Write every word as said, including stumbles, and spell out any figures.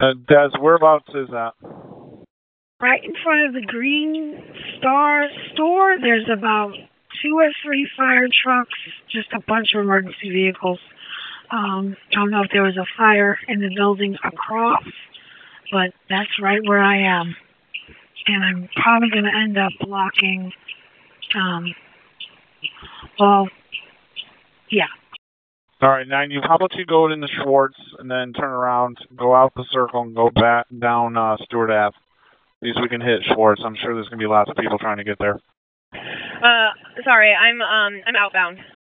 Uh, Des, whereabouts is that? Right in front of the Green Star store, there's about two or three fire trucks, just a bunch of emergency vehicles. Um, I don't know if there was a fire in the building across, but that's right where I am. And I'm probably going to end up blocking, um, well, yeah. All right, nine. You. How about you go into Schwartz and then turn around, go out the circle, and go back down uh, Stewart Ave. At least we can hit Schwartz. I'm sure there's gonna be lots of people trying to get there. Uh, sorry, I'm um I'm outbound.